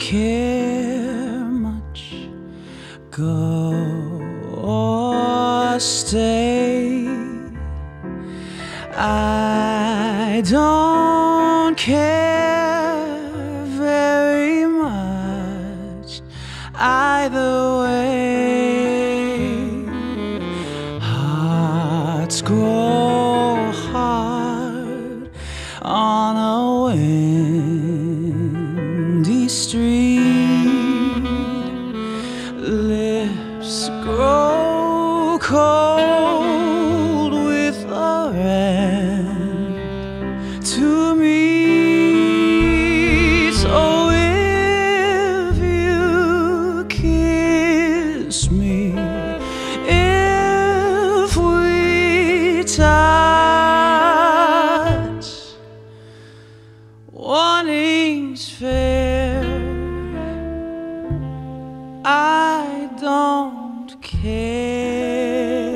care much. Go or stay, I don't care very much either way. Hearts grow hard on a windy street, lips grow cold with a rent to me. So if you kiss me, if we touch, warning's fair, I don't care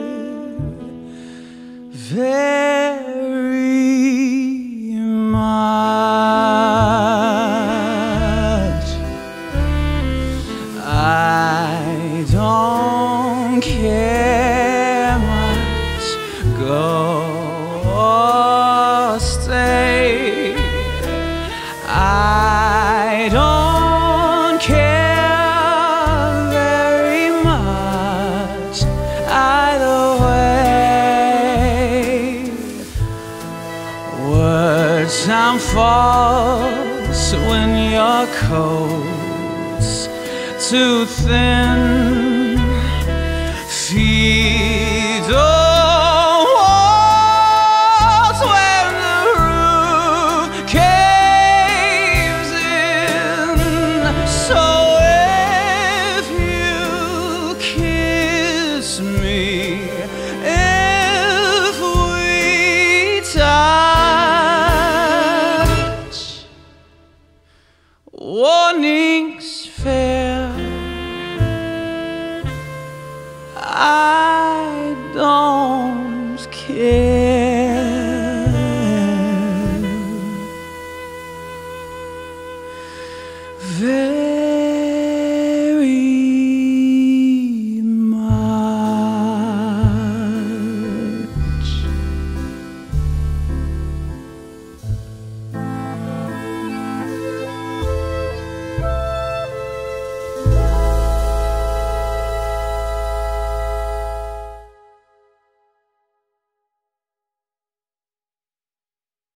very much. I don't care much. Go or stay, I don't care very much either way. Words sound false when your coat's too thin. Feet on walls when the roof caves in. So if you kiss me, if we touch, warning's fair, I don't care very